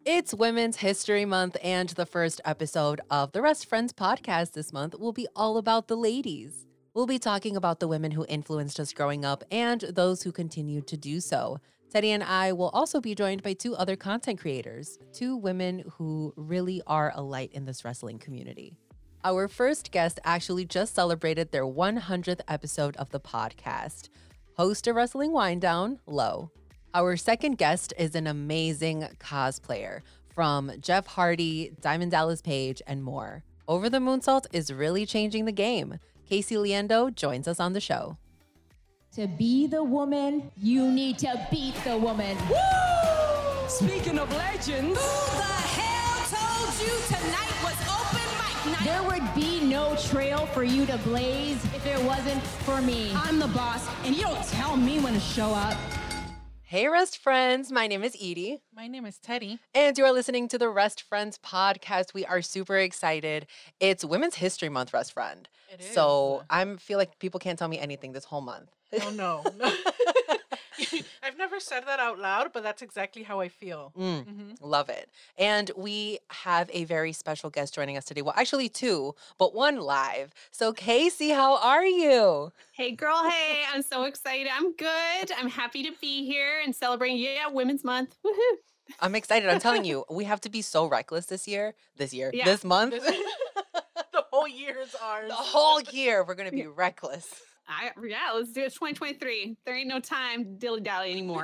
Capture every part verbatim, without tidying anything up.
It's Women's History Month, and the first episode of the Rest Friends podcast this month will be all about the ladies. We'll be talking about the women who influenced us growing up and those who continue to do so. Teddy and I will also be joined by two other content creators, two women who really are a light in this wrestling community. Our first guest actually just celebrated their one hundredth episode of the podcast. Host of Wrestling Wind Down, Lo. Our second guest is an amazing cosplayer from Jeff Hardy, Diamond Dallas Page, and more. Over the Moonsault is really changing the game. Casey Liendo joins us on the show. To be the woman, you need to beat the woman. Woo! Speaking of legends, who the hell told you tonight was open mic night? There would be no trail for you to blaze if it wasn't for me. I'm the boss, and you don't tell me when to show up. Hey, Rest Friends. My name is Edie. My name is Teddy. And you are listening to the Rest Friends podcast. We are super excited. It's Women's History Month, Rest Friend. It is. So I feel like people can't tell me anything this whole month. Oh, no. no. I've never said that out loud, but that's exactly how I feel. Mm, mm-hmm. Love it. And we have a very special guest joining us today. Well, actually two, but one live. So Casey, how are you? Hey, girl. Hey, I'm so excited. I'm good. I'm happy to be here and celebrating, yeah, Women's Month. Woohoo. I'm excited. I'm telling you, we have to be so reckless this year, this year, Yeah. this month. The whole year is ours. The whole year, we're going to be reckless. I, yeah, let's do it. It's twenty twenty-three. There ain't no time to dilly-dally anymore.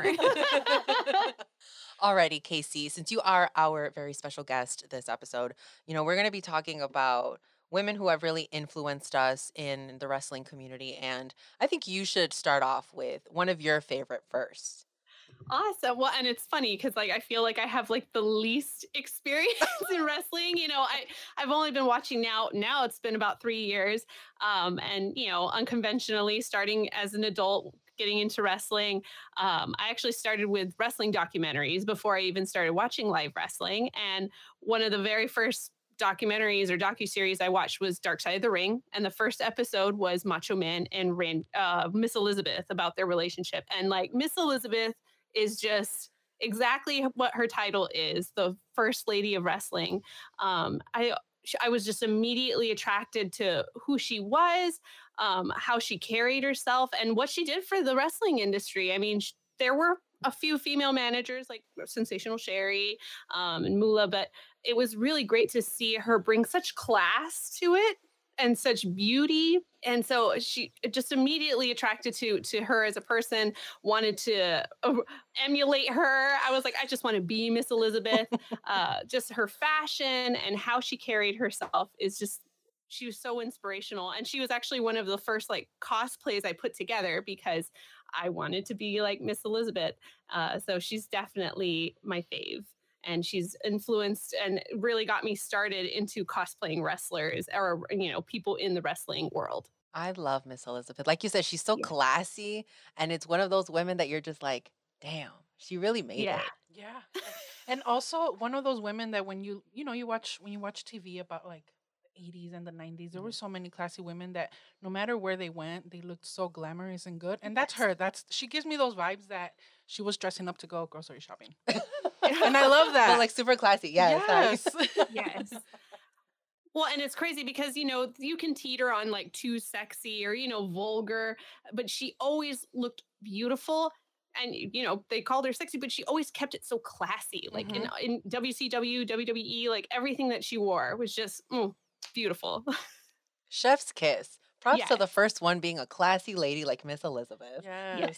Alrighty, Casey, since you are our very special guest this episode, you know, we're going to be talking about women who have really influenced us in the wrestling community. And I think you should start off with one of your favorite first. Awesome. Well, and it's funny because like I feel like I have like the least experience in wrestling. You know, I I've only been watching now. Now it's been about three years, um, and you know, unconventionally starting as an adult, getting into wrestling. Um, I actually started with wrestling documentaries before I even started watching live wrestling. And one of the very first documentaries or docuseries I watched was Dark Side of the Ring. And the first episode was Macho Man and Rand, uh, Miss Elizabeth, about their relationship. And like Miss Elizabeth is just exactly what her title is, the First Lady of Wrestling. Um, I I was just immediately attracted to who she was, um, how she carried herself, and what she did for the wrestling industry. I mean, sh- there were a few female managers like Sensational Sherry um, and Moolah, but it was really great to see her bring such class to it and such beauty. And so she just immediately attracted to to her as a person, wanted to uh, emulate her. I was like, I just want to be Miss Elizabeth. uh, just her fashion and how she carried herself is just, she was so inspirational. And she was actually one of the first like cosplays I put together because I wanted to be like Miss Elizabeth. Uh, so she's definitely my fave. And she's influenced and really got me started into cosplaying wrestlers or, you know, people in the wrestling world. I love Miss Elizabeth. Like you said, she's so Yeah. classy, and it's one of those women that you're just like, damn, she really made Yeah. it. Yeah. And also one of those women that when you, you know, you watch, when you watch T V about like the eighties and the nineties, there were so many classy women that no matter where they went, they looked so glamorous and good. And that's her. That's, she gives me those vibes that she was dressing up to go grocery shopping. And I love that. But like super classy. Yeah. Yes. Yes. Well, and it's crazy because, you know, you can teeter on like too sexy or, you know, vulgar, but she always looked beautiful. And, you know, they called her sexy, but she always kept it so classy. Like Mhm. in, in W C W, W W E, like everything that she wore was just mm, beautiful. Chef's kiss. Props to Yes. the first one being a classy lady like Miss Elizabeth. Yes.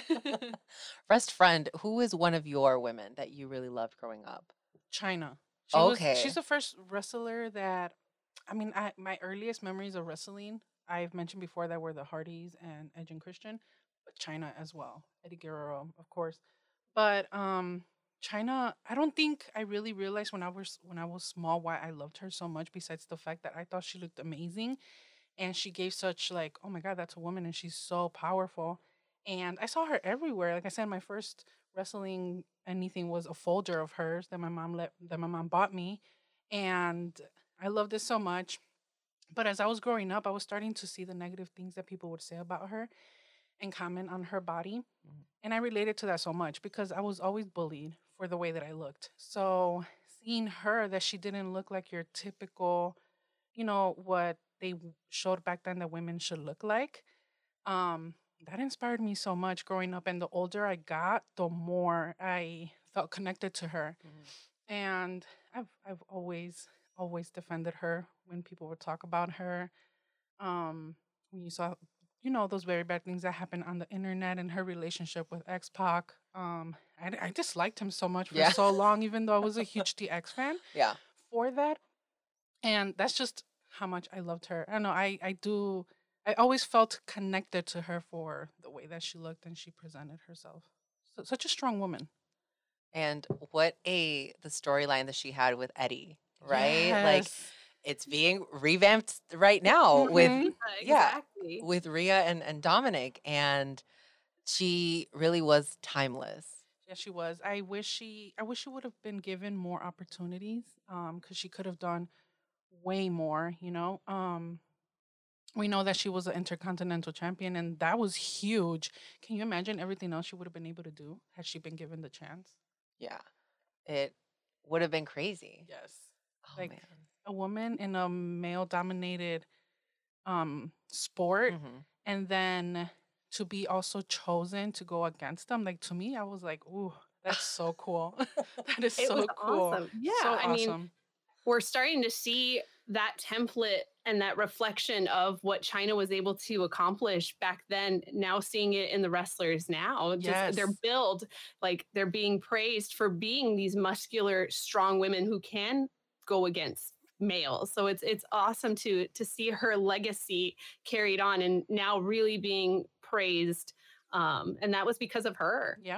Rest Friend, who is one of your women that you really loved growing up? China. She Okay. Was, she's the first wrestler that, I mean, I, my earliest memories of wrestling, I've mentioned before that were the Hardys and Edge and Christian, but China as well. Eddie Guerrero, of course. But um, China, I don't think I really realized when I was when I was small why I loved her so much, besides the fact that I thought she looked amazing. And she gave such like, oh my God, that's a woman and she's so powerful. And I saw her everywhere. Like I said, my first wrestling anything was a folder of hers that my mom let that my mom bought me. And I loved it so much. But as I was growing up, I was starting to see the negative things that people would say about her and comment on her body. Mhm. And I related to that so much because I was always bullied for the way that I looked. So seeing her that she didn't look like your typical, you know, what they w- showed back then that women should look like, um, that inspired me so much growing up. And the older I got, the more I felt connected to her. And I've I've always always defended her when people would talk about her. Um, when you saw, you know, those very bad things that happened on the internet and her relationship with X Pac. Um, I, I disliked him so much for Yeah. so long, even though I was a huge D X fan Yeah. for that. And that's just how much I loved her. I don't know. I I do. I always felt connected to her for the way that she looked and she presented herself. So, such a strong woman. And what a the storyline that she had with Eddie, right? Like Yes. it's being revamped right now with Mhm. yeah, Exactly. with Rhea and, and Dominic. And she really was timeless. Yeah, she was. I wish she. I wish she would have been given more opportunities. Um, because she could have done way more. You know. Um, we know that she was an intercontinental champion, and that was huge. Can you imagine everything else she would have been able to do had she been given the chance? Yeah. It would have been crazy. Yes. Oh Like man. a woman in a male-dominated um sport, Mhm. and then to be also chosen to go against them. Like to me, I was like, "Ooh, that's so cool. That is It was so cool. awesome. Yeah, So I mean, awesome." we're starting to see that template and that reflection of what China was able to accomplish back then. Now seeing it in the wrestlers now, just their Yes. build, like they're being praised for being these muscular, strong women who can go against males. So it's it's awesome to to see her legacy carried on and now really being praised. Um, and that was because of her. Yeah.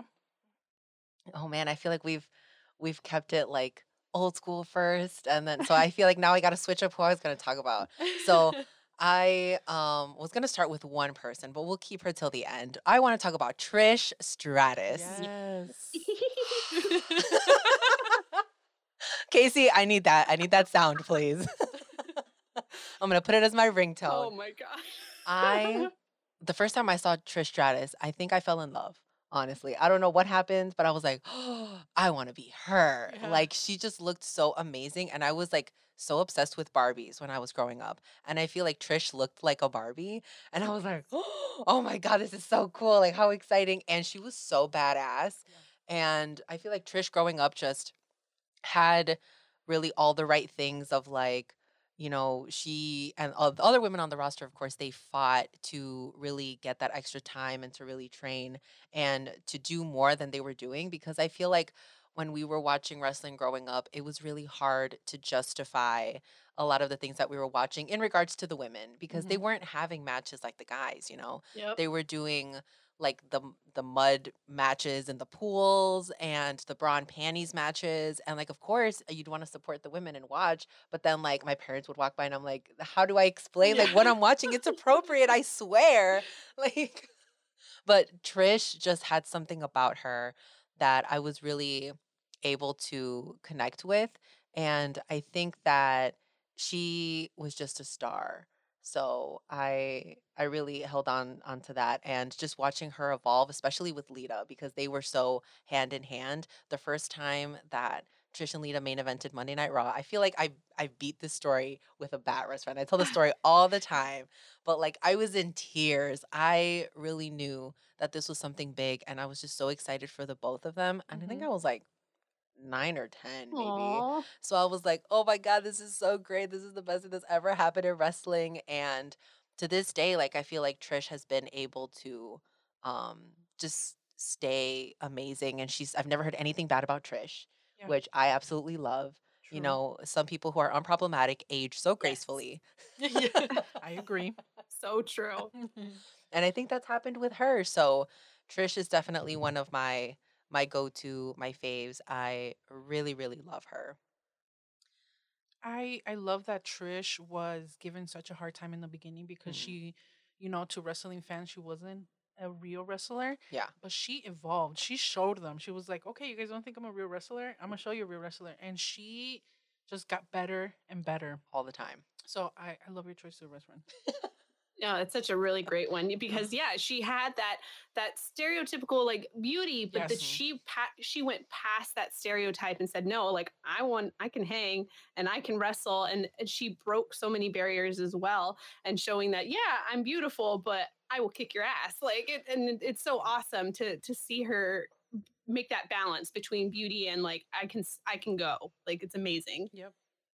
Oh man, I feel like we've we've kept it like old school first, and then so I feel like now I got to switch up who I was going to talk about. So I um was going to start with one person, but we'll keep her till the end. I want to talk about Trish Stratus. Yes. Casey, I need that. I need that sound, please. I'm going to put it as my ringtone. Oh my gosh. I the first time I saw Trish Stratus, I think I fell in love. Honestly, I don't know what happened, but I was like, oh, I want to be her. Yeah. Like she just looked so amazing, and I was like so obsessed with Barbies when I was growing up, and I feel like Trish looked like a Barbie, and I was like, oh my god, this is so cool! Like how exciting! And she was so badass, and I feel like Trish growing up just had really all the right things of like, you know, she and all the other women on the roster, of course, they fought to really get that extra time and to really train and to do more than they were doing. Because I feel like when we were watching wrestling growing up, it was really hard to justify a lot of the things that we were watching in regards to the women because they Mhm. weren't having matches like the guys, you know. Yep. They were doing like the the mud matches in the pools and the bra and panties matches, and like of course you'd want to support the women and watch, but then like my parents would walk by and I'm like, how do I explain like what Yeah. I'm watching? It's appropriate, I swear. Like but Trish just had something about her that I was really able to connect with. And I think that she was just a star. So I I really held on onto that and just watching her evolve, especially with Lita, because they were so hand in hand. The first time that Trish and Lita main evented Monday Night Raw, I feel like I I beat this story with a bat wrist friend. I tell the story all the time, but like I was in tears. I really knew that this was something big, and I was just so excited for the both of them. And I think I Mhm. was like nine or ten maybe. Aw. So I was like, "Oh my god, this is so great. This is the best thing that's ever happened in wrestling." And to this day, like I feel like Trish has been able to um just stay amazing, and she's I've never heard anything bad about Trish, Yeah. which I absolutely love. You True. know, some people who are unproblematic age so Yes. gracefully. Yeah. I agree. So true. And I think that's happened with her. So Trish is definitely one of my my go-to, my faves. I really, really love her. I I love that Trish was given such a hard time in the beginning because Mhm. she, you know, to wrestling fans, she wasn't a real wrestler, Yeah, but she evolved. She showed them. She was like, "Okay, you guys don't think I'm a real wrestler? I'm gonna show you a real wrestler." And she just got better and better. all the time. So I I love your choice to best friend. No, it's such a really great one because yeah, she had that that stereotypical like beauty, but that Yes. she pa- she went past that stereotype and said, no, like I want, I can hang and I can wrestle, and, and she broke so many barriers as well, and showing that yeah, I'm beautiful, but I will kick your ass. Like it, and it- it's so awesome to to see her make that balance between beauty and like I can s- I can go. Like it's amazing. Yep.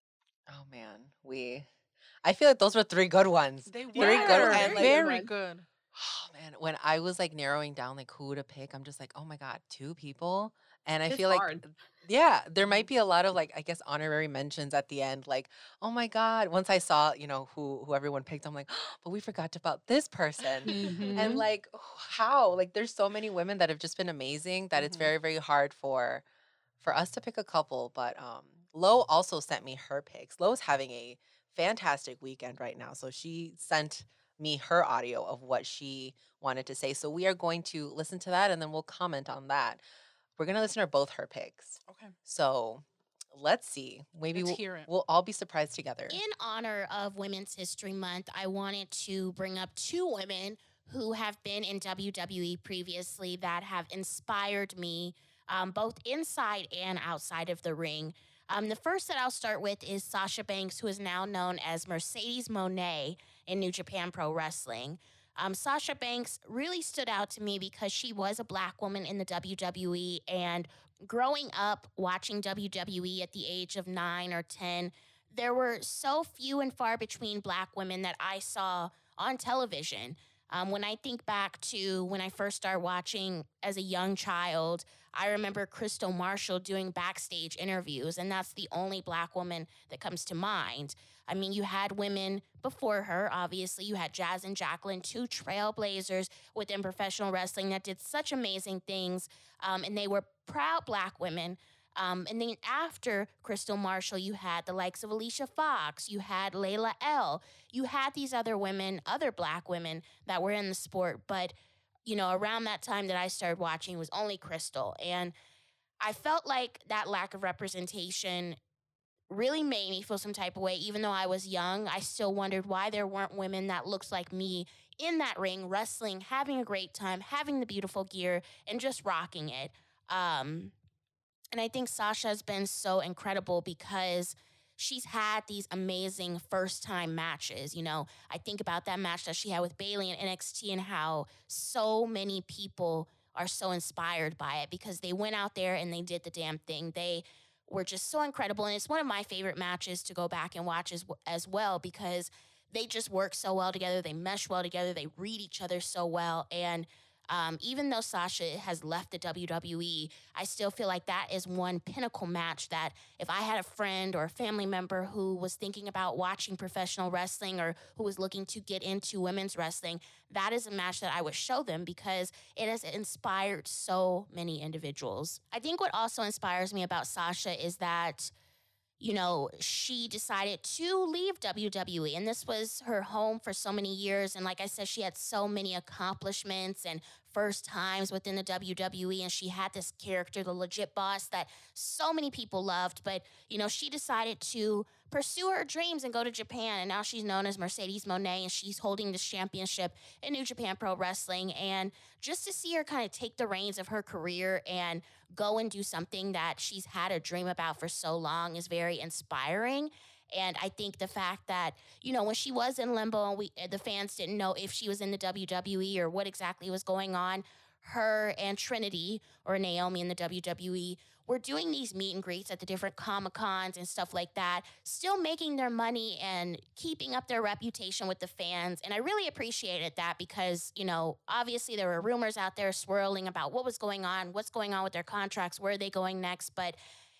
Oh man, we. I feel like those were three good ones. They were Three good Yeah, and very like good very one. good. oh man, when I was like narrowing down like who to pick, I'm just like, oh my god, two people. And I It's feel like hard. yeah, there might be a lot of like I guess honorary mentions at the end, like, oh my god, once I saw, you know, who who everyone picked, I'm like, but we forgot about this person. And Mhm. like how? Like there's so many women that have just been amazing that it's Mhm. very, very hard for for us to pick a couple. But um Lo also sent me her picks. Lo's having a fantastic weekend right now. So she sent me her audio of what she wanted to say. So we are going to listen to that and then we'll comment on that. We're gonna listen to both her picks. Okay. So let's see. Maybe Let's we'll, hear it. we'll all be surprised together. In honor of Women's History Month, I wanted to bring up two women who have been in W W E previously that have inspired me, um, both inside and outside of the ring. Um, the first that I'll start with is Sasha Banks, who is now known as Mercedes Moné in New Japan Pro Wrestling. Um, Sasha Banks really stood out to me because she was a black woman in the W W E, and growing up watching W W E at the age of nine or ten, there were so few and far between black women that I saw on television. Um, when I think back to when I first started watching as a young child, I remember Crystal Marshall doing backstage interviews, and that's the only black woman that comes to mind. I mean, you had women before her, obviously. You had Jazz and Jacqueline, two trailblazers within professional wrestling that did such amazing things, um, and they were proud black women. Um, and then after Crystal Marshall, you had the likes of Alicia Fox, you had Layla L, you had these other women, other black women that were in the sport. But, you know, around that time that I started watching was only Crystal. And I felt like that lack of representation really made me feel some type of way. Even though I was young, I still wondered why there weren't women that looked like me in that ring, wrestling, having a great time, having the beautiful gear, and just rocking it. Um, and I think Sasha has been so incredible because she's had these amazing first time matches. You know, I think about that match that she had with Bailey in N X T and how so many people are so inspired by it because they went out there and they did the damn thing. They were just so incredible. And it's one of my favorite matches to go back and watch as, as well because they just work so well together. They mesh well together. They read each other so well. And um, even though Sasha has left the W W E, I still feel like that is one pinnacle match that if I had a friend or a family member who was thinking about watching professional wrestling or who was looking to get into women's wrestling, that is a match that I would show them because it has inspired so many individuals. I think what also inspires me about Sasha is that you know, she decided to leave W W E. And this was her home for so many years. And like I said, she had so many accomplishments and first times within the W W E. And she had this character, the legit boss, that so many people loved. But, you know, she decided to pursue her dreams and go to Japan. And now she's known as Mercedes Moné, and she's holding this championship in New Japan Pro Wrestling. And just to see her kind of take the reins of her career and go and do something that she's had a dream about for so long is very inspiring. And I think the fact that, you know, when she was in limbo and we the fans didn't know if she was in the W W E or what exactly was going on, her and Trinity, or Naomi in the W W E, were doing these meet and greets at the different Comic-Cons and stuff like that, still making their money and keeping up their reputation with the fans. And I really appreciated that because, you know, obviously there were rumors out there swirling about what was going on, what's going on with their contracts, where are they going next, but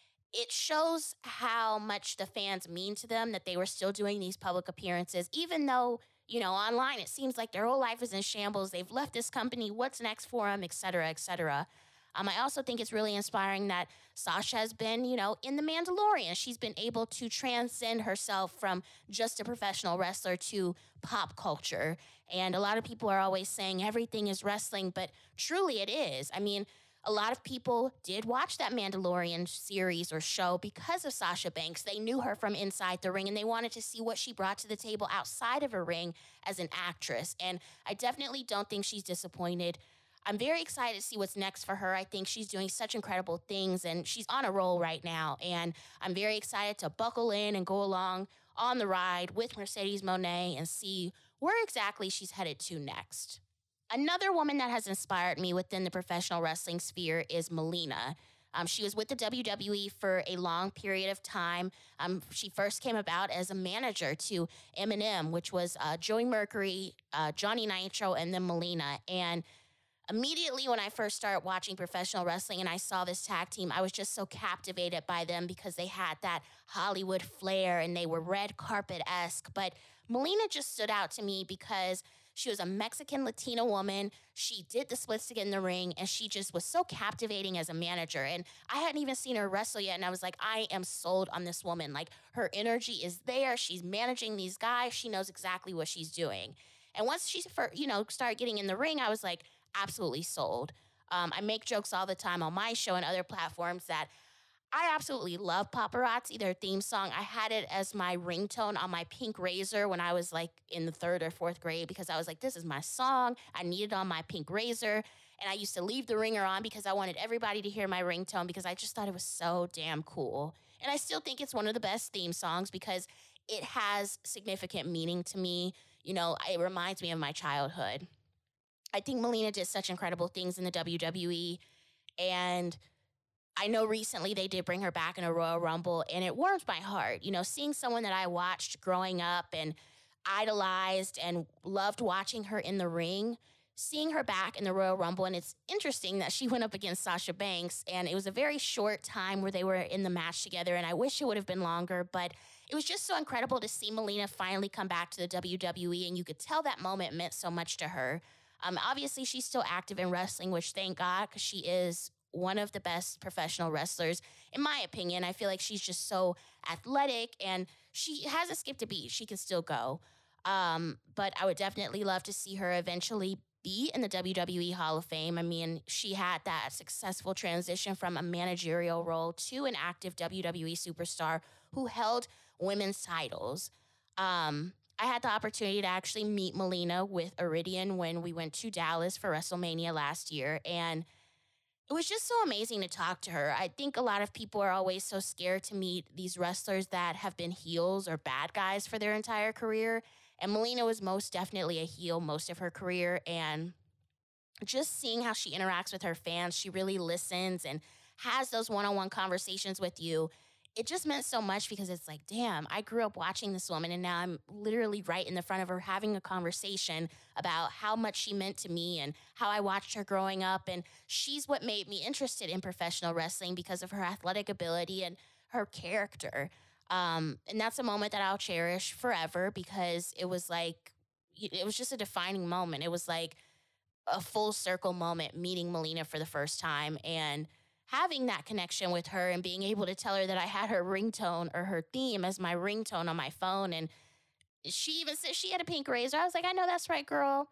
it shows how much the fans mean to them that they were still doing these public appearances, even though, you know, online it seems like their whole life is in shambles. They've left this company. What's next for them, et cetera, et cetera. Um, I also think it's really inspiring that Sasha has been, you know, in The Mandalorian. She's been able to transcend herself from just a professional wrestler to pop culture. And a lot of people are always saying everything is wrestling, but truly it is. I mean, a lot of people did watch that Mandalorian series or show because of Sasha Banks. They knew her from inside the ring and they wanted to see what she brought to the table outside of a ring as an actress. And I definitely don't think she's disappointed. I'm very excited to see what's next for her. I think she's doing such incredible things and she's on a roll right now. And I'm very excited to buckle in and go along on the ride with Mercedes Moné and see where exactly she's headed to next. Another woman that has inspired me within the professional wrestling sphere is Melina. Um, she was with the W W E for a long period of time. Um, she first came about as a manager to M and M, which was uh, Joey Mercury, uh, Johnny Nitro, and then Melina. And immediately when I first started watching professional wrestling and I saw this tag team, I was just so captivated by them because they had that Hollywood flair and they were red carpet-esque. But Melina just stood out to me because she was a Mexican Latina woman. She did the split stick in the ring, and she just was so captivating as a manager. And I hadn't even seen her wrestle yet, and I was like, I am sold on this woman. Like, her energy is there. She's managing these guys. She knows exactly what she's doing. And once she, you know, started getting in the ring, I was like, absolutely sold. Um, I make jokes all the time on my show and other platforms that I absolutely love Paparazzi, their theme song. I had it as my ringtone on my pink razor when I was like in the third or fourth grade because I was like, this is my song. I need it on my pink razor. And I used to leave the ringer on because I wanted everybody to hear my ringtone because I just thought it was so damn cool. And I still think it's one of the best theme songs because it has significant meaning to me. You know, it reminds me of my childhood. I think Melina did such incredible things in the W W E. And I know recently they did bring her back in a Royal Rumble, and it warms my heart. You know, seeing someone that I watched growing up and idolized and loved watching her in the ring, seeing her back in the Royal Rumble, and it's interesting that she went up against Sasha Banks, and it was a very short time where they were in the match together, and I wish it would have been longer, but it was just so incredible to see Melina finally come back to the W W E, and you could tell that moment meant so much to her. Um, obviously, she's still active in wrestling, which thank God, because she is one of the best professional wrestlers, in my opinion. I feel like she's just so athletic and she hasn't skipped a beat. She can still go. Um, but I would definitely love to see her eventually be in the W W E Hall of Fame. I mean, she had that successful transition from a managerial role to an active W W E superstar who held women's titles. Um, I had the opportunity to actually meet Melina with Iridian when we went to Dallas for WrestleMania last year, and it was just so amazing to talk to her. I think a lot of people are always so scared to meet these wrestlers that have been heels or bad guys for their entire career. And Melina was most definitely a heel most of her career. And just seeing how she interacts with her fans, she really listens and has those one-on-one conversations with you. It just meant so much because it's like, damn, I grew up watching this woman and now I'm literally right in the front of her having a conversation about how much she meant to me and how I watched her growing up. And she's what made me interested in professional wrestling because of her athletic ability and her character. Um, and that's a moment that I'll cherish forever because it was like, it was just a defining moment. It was like a full circle moment meeting Melina for the first time and having that connection with her and being able to tell her that I had her ringtone or her theme as my ringtone on my phone. And she even said she had a pink razor. I was like, I know that's right, girl.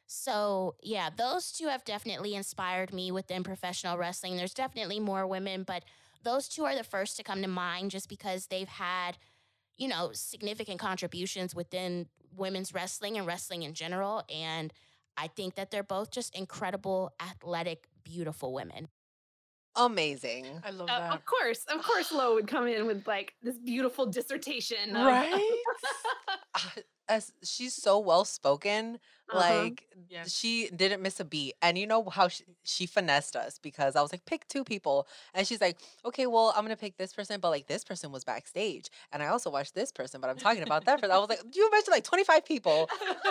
So yeah, those two have definitely inspired me within professional wrestling. There's definitely more women, but those two are the first to come to mind just because they've had, you know, significant contributions within women's wrestling and wrestling in general. And I think that they're both just incredible, athletic, beautiful women. Amazing. I love Uh, that. of course, of course, Lo would come in with like this beautiful dissertation, of, Right? Uh, As she's so well spoken, Uh-huh. like Yes. she didn't miss a beat. And you know how she, she finessed us because I was like, pick two people, and she's like, okay, well, I'm gonna pick this person, but like this person was backstage, and I also watched this person, but I'm talking about that person. I was like, you mentioned like twenty-five people.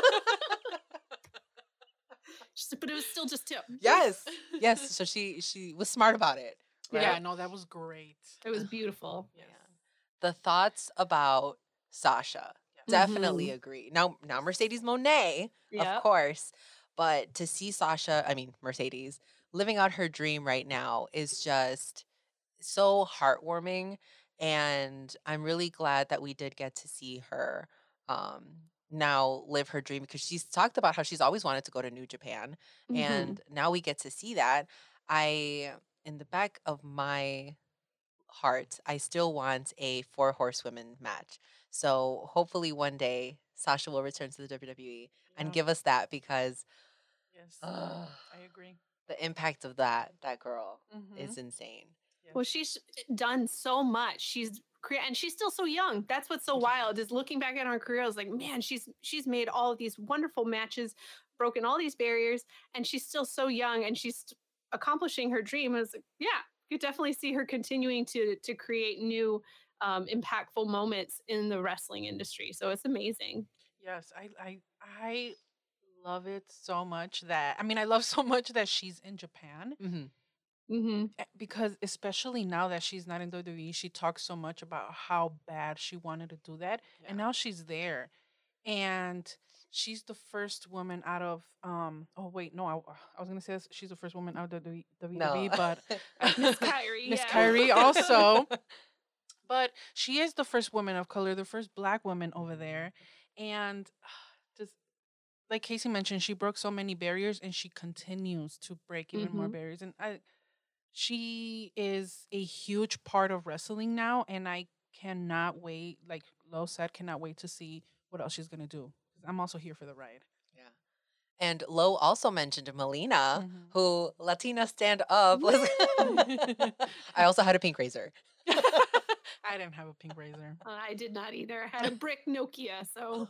Just- but it was still just two. Yes, yes. So she she was smart about it. Right? Yeah, no, that was great. It was beautiful. Yes. The thoughts about Sasha. Definitely Mhm. agree. Now, now Mercedes Moné, Yep. of course, but to see Sasha, I mean Mercedes, living out her dream right now is just so heartwarming, and I'm really glad that we did get to see her um now live her dream because she's talked about how she's always wanted to go to New Japan, Mhm. and now we get to see that. I, in the back of my heart, I still want a four horsewomen match. So hopefully one day Sasha will return to the W W E and Yeah. give us that because Yes. uh, I agree. the impact of that that girl Mm-hmm. is insane. Yes. Well, she's done so much. She's crea- and she's still so young. That's what's so wild is looking back at her career. I was like, man, she's she's made all of these wonderful matches, broken all these barriers, and she's still so young and she's st- accomplishing her dream. I was like, yeah, you definitely see her continuing to to create new, um, impactful moments in the wrestling industry. So it's amazing. Yes, I I I love it so much that I mean I love so much that she's in Japan Mm-hmm. Mm-hmm. eh, because especially now that she's not in W W E, she talks so much about how bad she wanted to do that, and now she's there, and she's the first woman out of um. Oh wait, no, I, I was gonna say this, she's the first woman out of the W W E, No. but Miss Kyrie, Miss yeah. Kyrie also. But she is the first woman of color, the first black woman over there, and just like Casey mentioned, she broke so many barriers, and she continues to break even more Mhm. barriers. And I, she is a huge part of wrestling now, and I cannot wait. Like Lo said, cannot wait to see what else she's gonna do. 'Cause I'm also here for the ride. Yeah. And Lo also mentioned Melina, Mhm. who Latina stand up. was- I also had a pink razor. I didn't have a pink razor. Uh, I did not either. I had a brick Nokia, so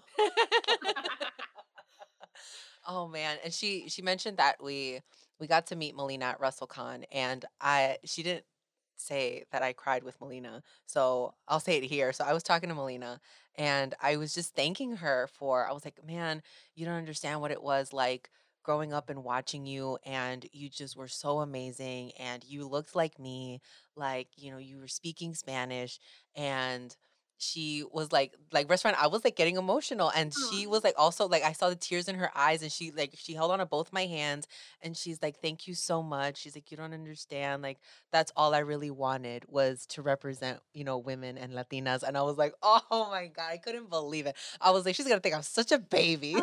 Oh man, and she she mentioned that we we got to meet Melina at WrestleCon, and I she didn't say that I cried with Melina, so I'll say it here. So I was talking to Melina, and I was just thanking her for. I was like, man, you don't understand what it was like growing up and watching you, and you just were so amazing, and you looked like me, like you know you were speaking Spanish, and she was like like restaurant I was like getting emotional, and she Aw. was like also like I saw the tears in her eyes, and she like she held on to both my hands, and she's like, thank you so much. She's like, you don't understand, like that's all I really wanted was to represent, you know, women and Latinas. And I was like, oh my God, I couldn't believe it. I was like, she's gonna think I'm such a baby.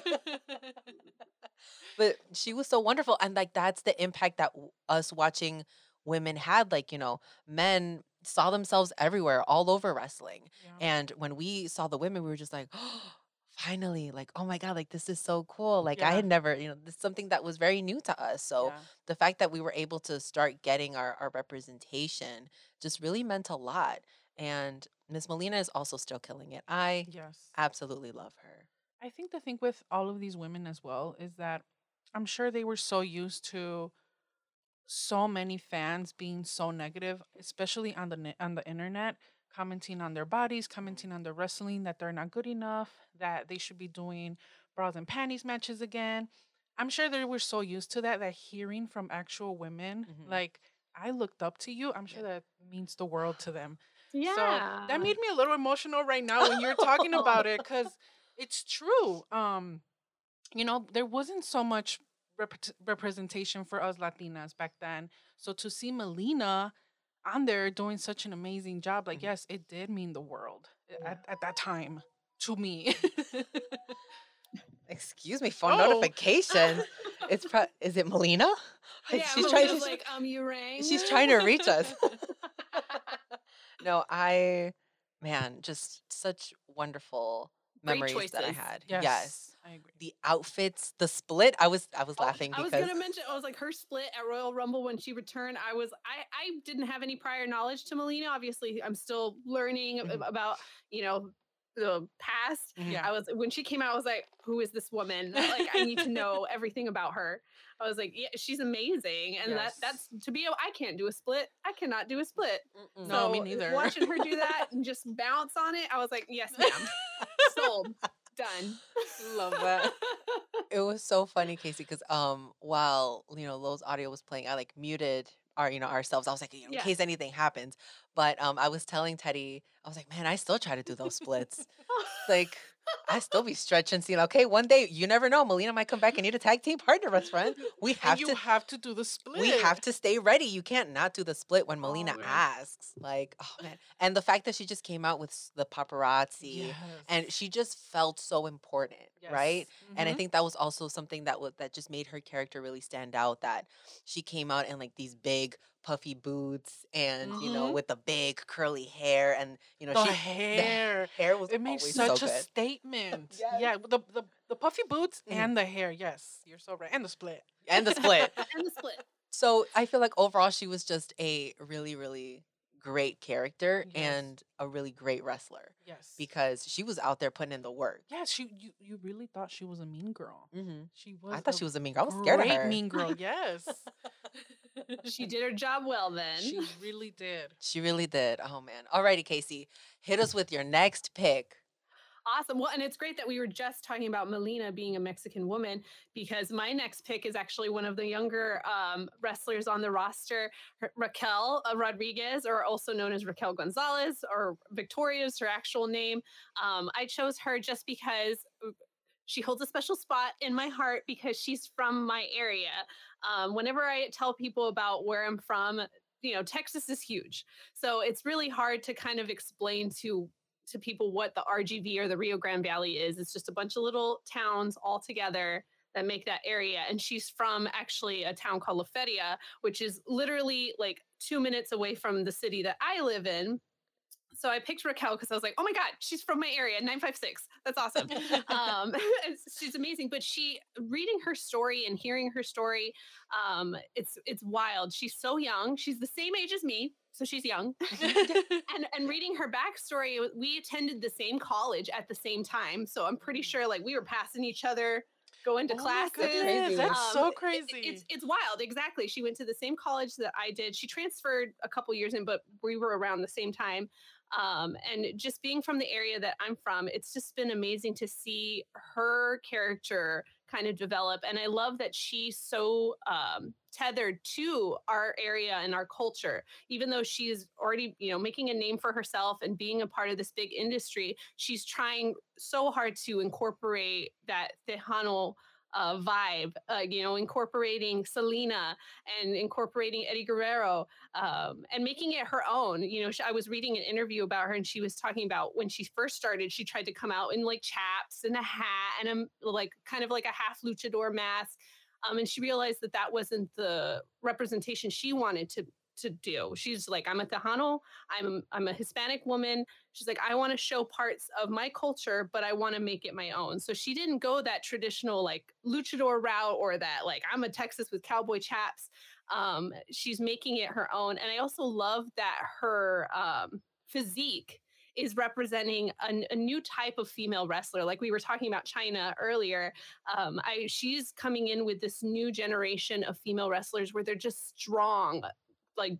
But she was so wonderful, and like that's the impact that w- us watching women had. Like, you know, men saw themselves everywhere, all over wrestling. Yeah. And when we saw the women, we were just like, oh, finally, like, oh my God, like this is so cool. Like I Yeah. had never, you know, this is something that was very new to us. So Yeah. the fact that we were able to start getting our, our representation just really meant a lot. And Miss Molina is also still killing it. I Yes. absolutely love her. I think the thing with all of these women as well is that I'm sure they were so used to so many fans being so negative, especially on the ne- on the internet, commenting on their bodies, commenting on their wrestling, that they're not good enough, that they should be doing bras and panties matches again. I'm sure they were so used to that that hearing from actual women Mhm. like I looked up to you, I'm sure Yeah. that means the world to them. So yeah. that made me a little emotional right now when you're talking about it because it's true. Um, you know, there wasn't so much rep- representation for us Latinas back then. So to see Melina on there doing such an amazing job, like, Mhm. yes, it did mean the world Yeah. at, at that time to me. Excuse me, phone Oh. notification. It's pro- is it Melina? Yeah, she's Melina's trying to like, um, you rang. she's trying to reach us. No, I man, just such wonderful Great memories that I choices. had. yes, Yes. I agree. The outfits, the split. I was I was Oh, laughing I was because gonna mention. I was like her split at Royal Rumble when she returned. I was I I didn't have any prior knowledge to Melina. Obviously, I'm still learning ab- Mhm. about you know the past. Mhm. Yeah. I was when she came out. I was like, who is this woman? Like I need to know everything about her. I was like, yeah, she's amazing, and Yes. that that's to be. a- I can't do a split. I cannot do a split. Mm-mm. No, me So, neither. Watching her do that and just bounce on it, I was like, yes, ma'am. Sold. Done. Love that. It was so funny, Casey, because um while you know Lowe's audio was playing, I like muted our you know ourselves. I was like, you know, in Yeah. case anything happens. But um, I was telling Teddy, I was like, man, I still try to do those splits. Like, I still be stretching, seeing, okay, one day, you never know, Melina might come back and need a tag team partner, best friend. We have and you to have to do the split. we have to stay ready. You can't not do the split when Melina Oh, man. asks. Like, oh man. And the fact that she just came out with s- the paparazzi Yes. and she just felt so important, right? Yes. And I Mhm. think that was also something that was that just made her character really stand out, that she came out in like these big puffy boots and, you know, Mhm. with the big curly hair, and you know, The she hair. the hair was It made always such so a good. statement. Yes. Yeah, the, the the puffy boots Mhm. and the hair. Yes, you're so right. And the split. And the split. And the split. So I feel like overall she was just a really, really great character Yes. and a really great wrestler Yes. because she was out there putting in the work. Yeah, she you, you really thought she was a mean girl. hmm She was. I thought a she was a mean girl. I was scared of great her. mean girl. Yes, She did her job well then. she really did. She really did. Oh man. Alrighty, Casey. Hit us with your next pick. Awesome. Well, and it's great that we were just talking about Melina being a Mexican woman, because my next pick is actually one of the younger um, wrestlers on the roster, Ra- Raquel uh, Rodriguez, or also known as Raquel Gonzalez, or Victoria is her actual name. Um, I chose her just because she holds a special spot in my heart because she's from my area. Um, whenever I tell people about where I'm from, you know, Texas is huge. So it's really hard to kind of explain to to people what the R G V or the Rio Grande Valley is. It's just a bunch of little towns all together that make that area. And she's from actually a town called La Feria, which is literally like two minutes away from the city that I live in. So I picked Raquel because I was like, oh my God, she's from my area, nine five six. That's awesome. um, she's amazing. But she, reading her story and hearing her story, um, it's it's wild. She's so young. She's the same age as me, so she's young. and and reading her backstory, we attended the same college at the same time. So I'm pretty sure like we were passing each other, going to Oh my classes. goodness, Crazy. that's Um, so it- crazy. it- it's it's wild. Exactly. She went to the same college that I did. She transferred a couple years in, but we were around the same time. Um, and just being from the area that I'm from, it's just been amazing to see her character kind of develop. And I love that she's so um, tethered to our area and our culture. Even though she's already, you know, making a name for herself and being a part of this big industry, she's trying so hard to incorporate that Tejano uh, vibe, uh, you know, incorporating Selena and incorporating Eddie Guerrero, um, and making it her own. You know, she, I was reading an interview about her, and she was talking about when she first started, she tried to come out in like chaps and a hat and a like kind of like a half luchador mask. Um, and she realized that that wasn't the representation she wanted to to do. She's like, I'm a Tejano, I'm I'm a Hispanic woman. She's like, I want to show parts of my culture, but I want to make it my own. So she didn't go that traditional like luchador route or that like I'm a Texas with cowboy chaps. Um, she's making it her own. And I also love that her um, physique is representing a, a new type of female wrestler. Like we were talking about China earlier. Um, I she's coming in with this new generation of female wrestlers where they're just strong, like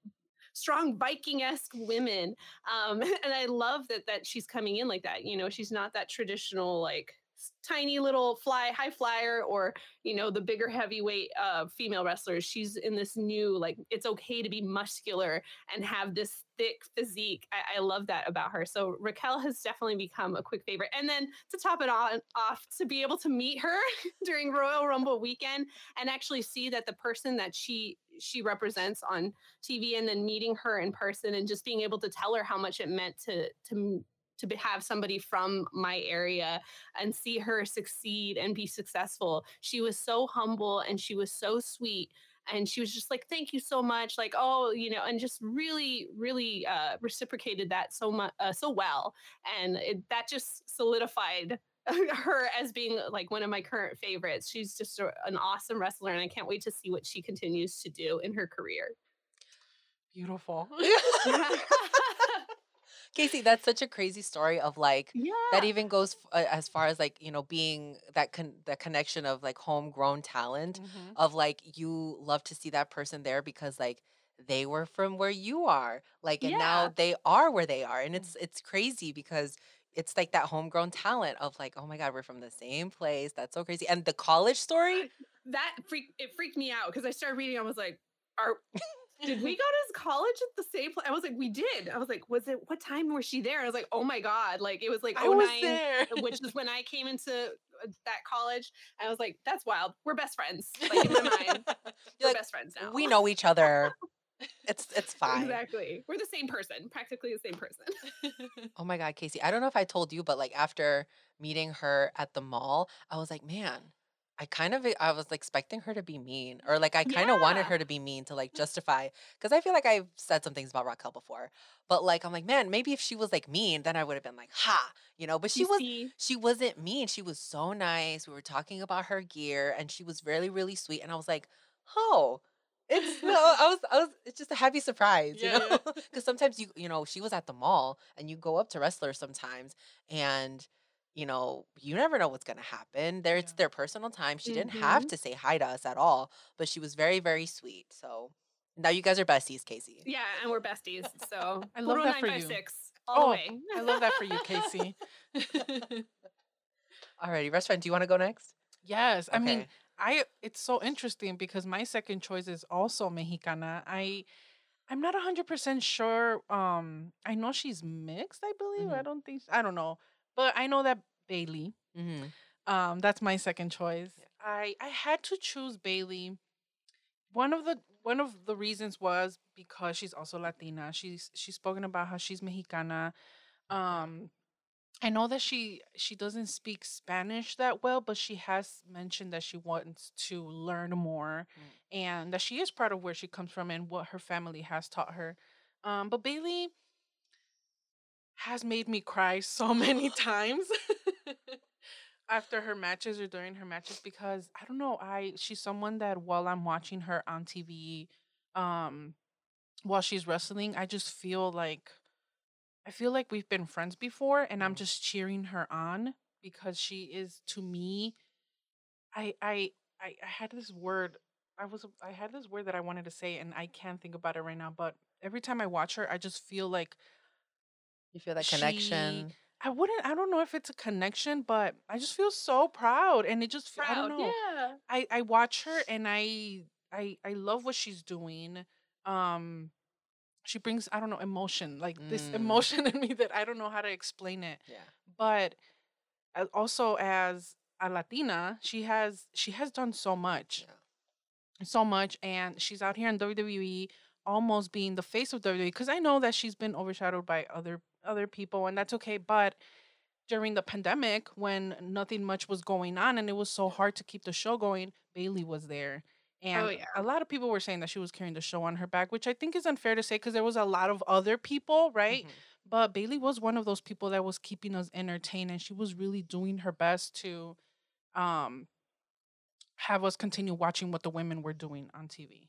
strong Viking-esque women. Um, and I love that that she's coming in like that. You know, she's not that traditional like tiny little fly high flyer or you know the bigger heavyweight uh female wrestlers. She's in this new like it's okay to be muscular and have this thick physique. I, I love that about her. So Raquel has definitely become a quick favorite. And then to top it on off, to be able to meet her during Royal Rumble weekend and actually see that the person that she she represents on T V, and then meeting her in person and just being able to tell her how much it meant to to to be, have somebody from my area and see her succeed and be successful. She was so humble and she was so sweet. And she was just like, thank you so much. Like, oh, you know, and just really, really uh, reciprocated that so much, uh, so well. And it, that just solidified her as being like one of my current favorites. She's just a, an awesome wrestler. And I can't wait to see what she continues to do in her career. Beautiful. Casey, that's such a crazy story of like Yeah. that even goes f- uh, as far as like, you know, being that con- that connection of like homegrown talent Mhm. of like you love to see that person there because like they were from where you are. Like and now Yeah. they are where they are. And it's it's crazy because it's like that homegrown talent of like, oh my God, we're from the same place. That's so crazy. And the college story, That freak it freaked me out because I started reading. I was like, "Are did we go to college at the same place? I was like, we did. I was like, was it, what time was she there? I was like, oh my God. Like, it was like I was oh nine, there. which is when I came into uh, that college. And I was like, that's wild. We're best friends. Like, in my mind, we're like, best friends now. We know each other. It's it's fine. Exactly. We're the same person, practically the same person. Oh my God, Casey. I don't know if I told you, but like after meeting her at the mall, I was like, man, I kind of I was expecting her to be mean, or like I kind of wanted Yeah. her to be mean to like justify, because I feel like I've said some things about Raquel before, but like I'm like, man, maybe if she was like mean, then I would have been like, ha, you know. But she You was see, she wasn't mean. She was so nice. We were talking about her gear, and she was really really sweet. And I was like, oh. It's no, I was, I was. It's just a happy surprise, you Yeah, know. Because sometimes you, you know, she was at the mall, and you go up to wrestlers sometimes, and you know, you never know what's gonna happen. There, it's Yeah. their personal time. She didn't Mhm. have to say hi to us at all, but she was very, very sweet. So now you guys are besties, Casey. yeah, and we're besties. So I love Puro that for you. nine five six all Oh, the way. I love that for you, Casey. Alrighty, rest friend, do you want to go next? Yes, I mean, Okay. I it's so interesting because my second choice is also Mexicana. I I'm not one hundred percent sure. Um I know she's mixed, I believe. I Mhm. don't think I don't know. But I know that Bailey. Mm-hmm. Um that's my second choice. I I had to choose Bailey. One of the one of the reasons was because she's also Latina. She's she's spoken about how she's Mexicana. Um I know that she she doesn't speak Spanish that well, but she has mentioned that she wants to learn more, and that she is proud of where she comes from and what her family has taught her. Um, but Bailey has made me cry so many times after her matches or during her matches, because I don't know, I she's someone that while I'm watching her on T V, um, while she's wrestling, I just feel like I feel like we've been friends before, and I'm Mm. just cheering her on because she is, to me, I I I, I had this word. I was I had this word that I wanted to say, and I can't think about it right now. But every time I watch her, I just feel like You feel that she. connection? I wouldn't. I don't know if it's a connection, but I just feel so proud, and it just. fe- I don't Proud. know. Yeah. I I watch her, and I I I love what she's doing. Um, she brings, I don't know, emotion, like this Mm, emotion in me that I don't know how to explain it. yeah. But a- also as a Latina, she has she has done so much, Yeah. so much, and she's out here in W W E, almost being the face of W W E. Because I know that she's been overshadowed by other other people, and that's okay. But during the pandemic, when nothing much was going on and it was so hard to keep the show going, Bailey was there. Oh And yeah. a lot of people were saying that she was carrying the show on her back, which I think is unfair to say because there was a lot of other people, right? Mhm. But Bailey was one of those people that was keeping us entertained, and she was really doing her best to um have us continue watching what the women were doing on T V.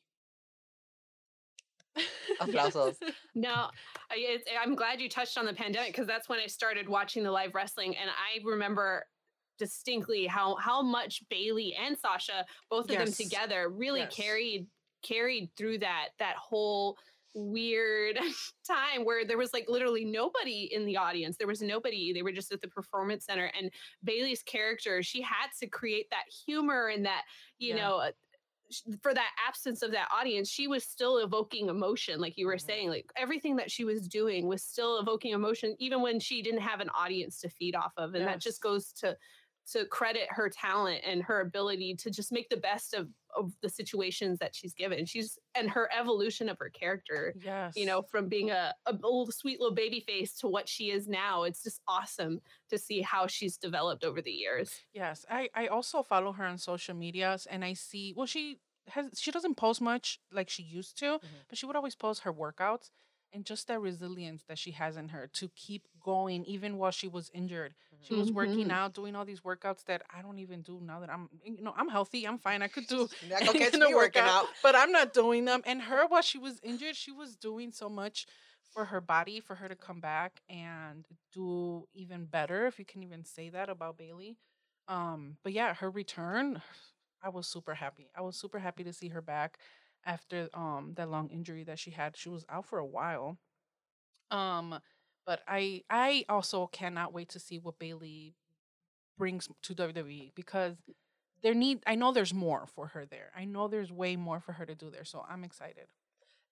Aplausos. No, I, it's, I'm glad you touched on the pandemic because that's when I started watching the live wrestling, and I remember distinctly how how much Bailey and Sasha, both of them Yes. together, really Yes. carried carried through that that whole weird time where there was like literally nobody in the audience. There was nobody. They were just at the performance center, and Bailey's character, she had to create that humor and that, you Yeah. know, uh, sh- for that absence of that audience, she was still evoking emotion, like you were Mhm. saying. Like everything that she was doing was still evoking emotion, even when she didn't have an audience to feed off of. And that just Yes. goes to to credit her talent and her ability to just make the best of of the situations that she's given. She's and her evolution of her character, Yes. you know, from being a, a old sweet little baby face to what she is now. It's just awesome to see how she's developed over the years. Yes, I I also follow her on social medias, and I see, well, she has she doesn't post much like she used to, Mhm. but she would always post her workouts, and just that resilience that she has in her to keep going even while she was injured. She was working Mhm. out, doing all these workouts that I don't even do now that I'm, you know, I'm healthy, I'm fine. I could do You're not gonna catch in a me working workout, out. but I'm not doing them. And her, while she was injured, she was doing so much for her body, for her to come back and do even better, if you can even say that about Bailey. Um, but yeah, her return, I was super happy. I was super happy to see her back after um that long injury that she had. She was out for a while. Um, but I I also cannot wait to see what Bailey brings to W W E, because there need I know there's more for her there. I know there's way more for her to do there. So I'm excited.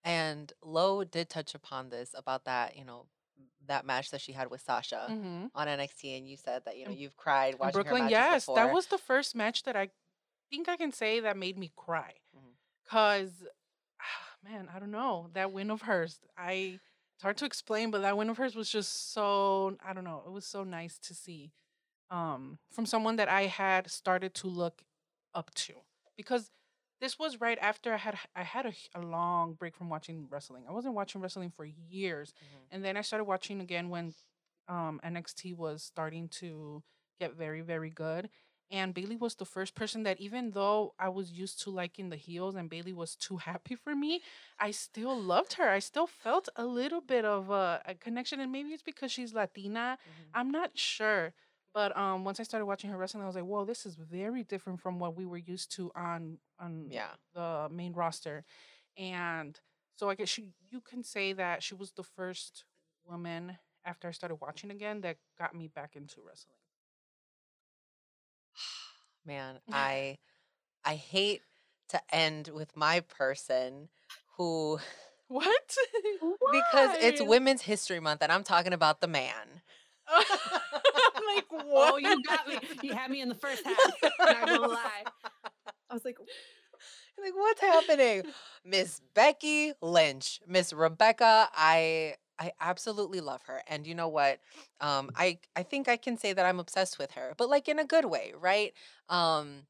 And Lo did touch upon this about that, you know, that match that she had with Sasha Mm-hmm. on N X T, and you said that you know In- you've cried In watching her Brooklyn, matches yes, before. that was the first match that I think I can say that made me cry. Mhm. Cause, man, I don't know, that win of hers. I it's hard to explain, but that win of hers was just so I don't know. It was so nice to see, um, from someone that I had started to look up to, because this was right after I had I had a, h- a long break from watching wrestling. I wasn't watching wrestling for years, Mhm. and then I started watching again when um, N X T was starting to get very very good. And Bailey was the first person that, even though I was used to liking the heels and Bailey was too happy for me, I still loved her. I still felt a little bit of a, a connection, and maybe it's because she's Latina. Mhm. I'm not sure. But um, once I started watching her wrestling, I was like, "Whoa, this is very different from what we were used to on on Yeah. the main roster." And so I guess she, you can say that she was the first woman after I started watching again that got me back into wrestling. Man, I I hate to end with my person who What? because it's Why? Women's History Month and I'm talking about the man. I'm like, what? Oh, you got me. You had me in the first half. Not gonna lie. I was like, Like, what's happening? Miss Becky Lynch, Miss Rebecca, I I absolutely love her. And you know what? Um, I I think I can say that I'm obsessed with her, but like in a good way, right? Um,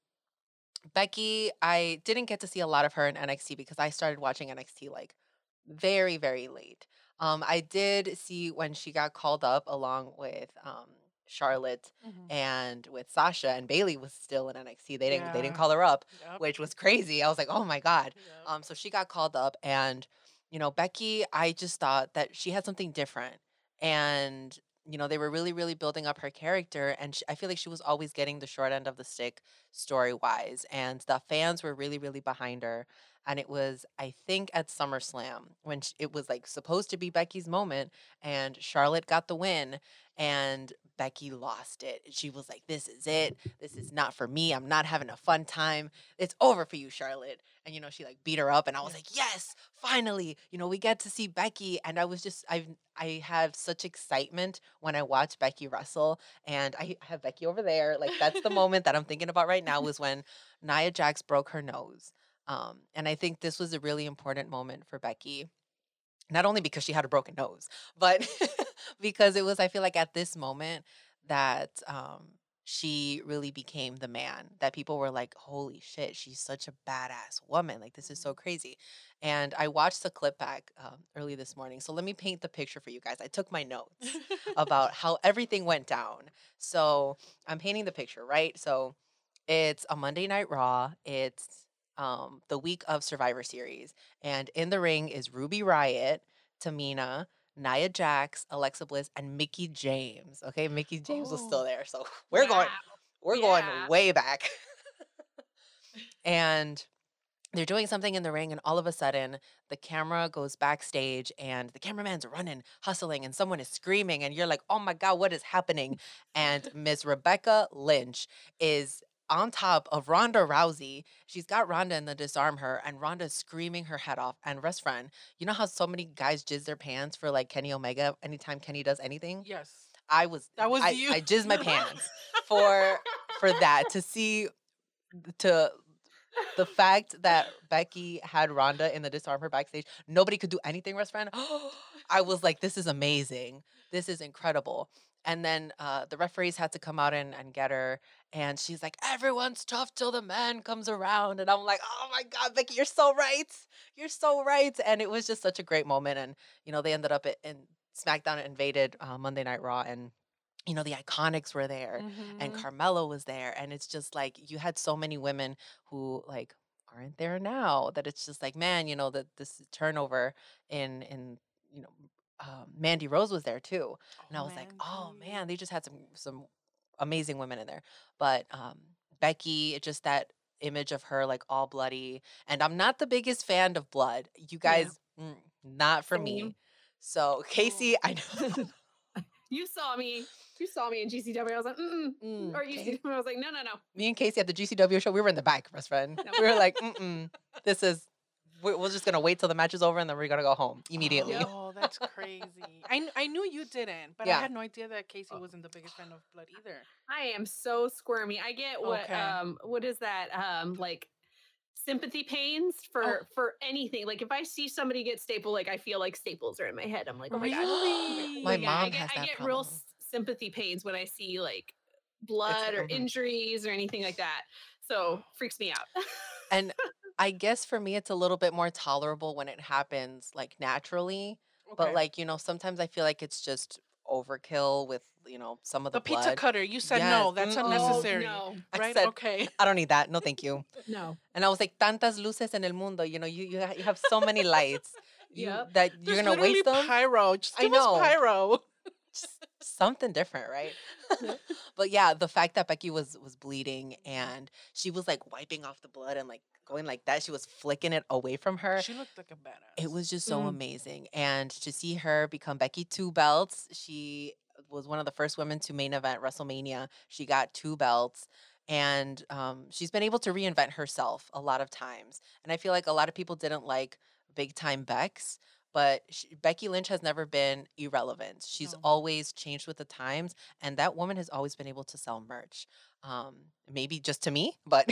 Becky, I didn't get to see a lot of her in N X T because I started watching N X T like very, very late. Um, I did see when she got called up along with um Charlotte Mhm. and with Sasha, and Bailey was still in N X T. They didn't they didn't Yeah. call her up, Yep. which was crazy. I was like, oh my God. Yep. Um, so she got called up, and you know, Becky, I just thought that she had something different, and you know, they were really, really building up her character, and sh I feel like she was always getting the short end of the stick story wise, and the fans were really, really behind her. And it was, I think, at SummerSlam when sh- it was like supposed to be Becky's moment, and Charlotte got the win, and Becky lost it. She was like, "This is it. This is not for me. I'm not having a fun time. It's over for you, Charlotte." And you know, she like beat her up, and I was Yeah. like, "Yes, finally! You know, we get to see Becky." And I was just, I, I have such excitement when I watch Becky wrestle, and I have Becky over there. Like that's the moment that I'm thinking about right now was when Nia Jax broke her nose. Um, and I think this was a really important moment for Becky, not only because she had a broken nose, but because it was, I feel like at this moment that um, she really became the man that people were like, holy shit, she's such a badass woman. Like, this is so crazy. And I watched the clip back um, early this morning. So let me paint the picture for you guys. I took my notes about how everything went down. So I'm painting the picture, right? So it's a Monday Night Raw. It's um, the week of Survivor Series. And in the ring is Ruby Riott, Tamina, Nia Jax, Alexa Bliss, and Mickey James. Okay, Mickey James was still Oh. there. So we're going, wow. we're going Yeah. way back. And they're doing something in the ring, and all of a sudden the camera goes backstage and the cameraman's running, hustling, and someone is screaming, and you're like, oh my God, what is happening? And Miss Rebecca Lynch is on top of Ronda Rousey. She's got Ronda in the disarm her, and Ronda's screaming her head off. And rest friend, you know how so many guys jizz their pants for like Kenny Omega anytime Kenny does anything? Yes. I was That was I, you. I jizzed my pants for for that to see to the fact that Becky had Ronda in the disarm her backstage, nobody could do anything, rest friend. I was like, this is amazing. This is incredible. And then uh, the referees had to come out and, and get her. And she's like, everyone's tough till the man comes around. And I'm like, oh my God, Becky, you're so right. You're so right. And it was just such a great moment. And, you know, they ended up in, in SmackDown invaded uh, Monday Night Raw. And you know, the Iconics were there and Mhm. Carmella was there. And it's just like you had so many women who like aren't there now that it's just like, man, you know, that this turnover in in, you know, um, Mandy Rose was there too. And I was like, oh Mandy. man, they just had some some amazing women in there. But um Becky, it just that image of her like all bloody. And I'm not the biggest fan of blood. You Yeah. guys, mm, not for me. Same. So Casey, I know. You saw me. You saw me in G C W. I was like, mm-mm. Mm, Or U C W. I was like, no, no, no. me and Casey at the G C W show, we were in the back, best friend. No. We were like, mm-mm, this is we're, we're just gonna wait till the match is over and then we're gonna go home immediately. Oh, that's crazy. I, kn- I knew you didn't, but Yeah. I had no idea that Casey wasn't the biggest fan of blood either. I am so squirmy. I get what Okay. um what is that um like sympathy pains for Oh. for anything. Like if I see somebody get stapled, like I feel like staples are in my head. I'm like, oh my Really? god. My Yeah, I mom get, has I that get real problem. s- sympathy pains when I see like blood or mhm. injuries or anything like that. So freaks me out. And I guess for me, it's a little bit more tolerable when it happens like naturally. But Okay. like, you know, sometimes I feel like it's just overkill with, you know, some of the, The pizza blood. cutter, you said Yes. no, that's Mm-mm. unnecessary. Oh, no. I Right? said, Okay. I don't need that. No, thank you. No. And I was like, tantas luces en el mundo. You know, you you, ha- you have so many lights. You, Yep. that you're There's gonna waste literally them. pyro. Just I give us know. pyro. Just something different, right? But yeah, the fact that Becky was was bleeding and she was like wiping off the blood and like going like that, she was flicking it away from her. She looked like a badass. It was just so Mhm. amazing. And to see her become Becky two belts, she was one of the first women to main event WrestleMania. She got two belts. And um, she's been able to reinvent herself a lot of times. And I feel like a lot of people didn't like big time Bex, but sh Becky Lynch has never been irrelevant. She's No. always changed with the times. And that woman has always been able to sell merch. Um, maybe just to me, but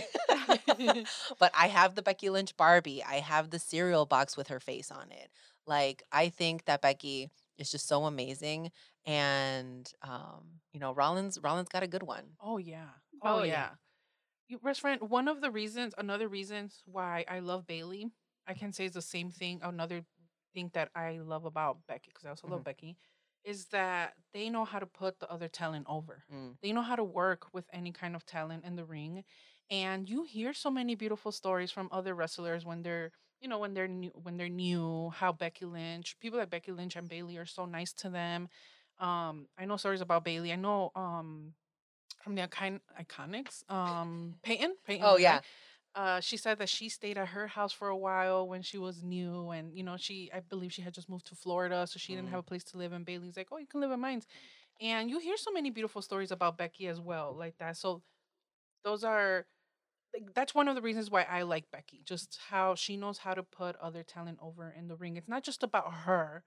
but I have the Becky Lynch Barbie. I have the cereal box with her face on it. Like I think that Becky is just so amazing, and um, you know, Rollins Rollins got a good one. Oh yeah. Oh, Oh, yeah. yeah. You best friend, one of the reasons, another reasons why I love Bailey, I can say is the same thing. Another thing that I love about Becky, because I also love Mhm. Becky, is that they know how to put the other talent over. Mm. They know how to work with any kind of talent in the ring. And you hear so many beautiful stories from other wrestlers when they're, you know, when they're new, when they're new, how Becky Lynch, people like Becky Lynch and Bailey are so nice to them. Um, I know stories about Bailey. I know um from the icon- iconics, um, Peyton, Peyton, Oh right? yeah, Uh, she said that she stayed at her house for a while when she was new, and you know, she, I believe she had just moved to Florida, so she didn't Mm. have a place to live. And Bailey's like, "Oh, you can live at mine." And you hear so many beautiful stories about Becky as well, like that. So those are, like, that's one of the reasons why I like Becky, just how she knows how to put other talent over in the ring. It's not just about her.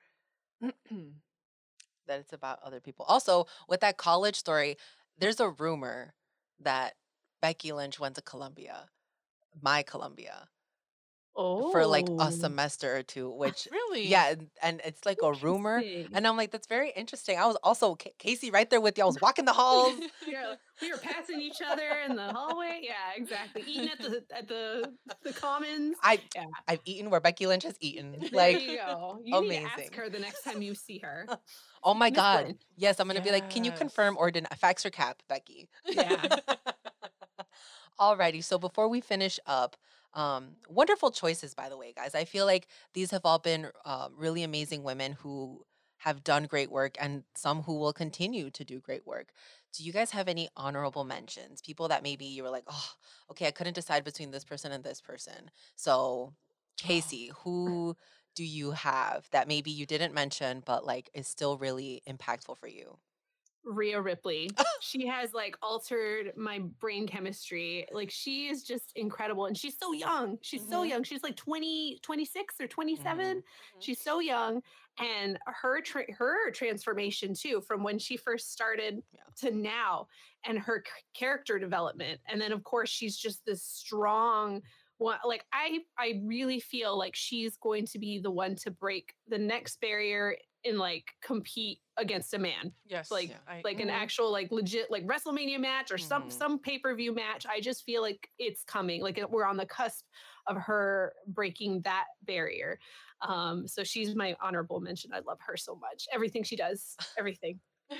that it's about other people. Also, with that college story, there's a rumor that Becky Lynch went to Columbia, my Columbia, Oh. for like a semester or two, which Really? yeah, and, and it's like a rumor. Interesting. And I'm like, that's very interesting. I was also Ca- Casey right there with you. I was walking the halls. Yeah, we were passing each other in the hallway. Yeah, exactly. Eating at the at the the commons. I Yeah. I've eaten where Becky Lynch has eaten. There Like, you go. You need to ask amazing. her the next time you see her. oh my Miss God. Lynn. Yes, I'm gonna be like, can you confirm Yes. or deny? Fax or cap, Becky? Yeah. Alrighty. So before we finish up, um, wonderful choices, by the way, guys. I feel like these have all been uh, really amazing women who have done great work and some who will continue to do great work. Do you guys have any honorable mentions? People that maybe you were like, oh, okay, I couldn't decide between this person and this person. So, Casey, who do you have that maybe you didn't mention, but like is still really impactful for you? Rhea Ripley. She has like altered my brain chemistry. Like she is just incredible. And she's so young. She's so Mhm. young. She's like twenty, twenty-six or twenty-seven. Mhm. She's so young. And her tra- her transformation too, from when she first started Yeah. to now, and her c- character development. And then of course she's just this strong one. Like I I really feel like she's going to be the one to break the next barrier and like compete against a man. Yes. Like Yeah. I- like an mhm. actual like legit like WrestleMania match or some Mhm. some pay-per-view match. I just feel like it's coming. Like it- we're on the cusp of her breaking that barrier. Um so she's my honorable mention. I love her so much. Everything she does, everything.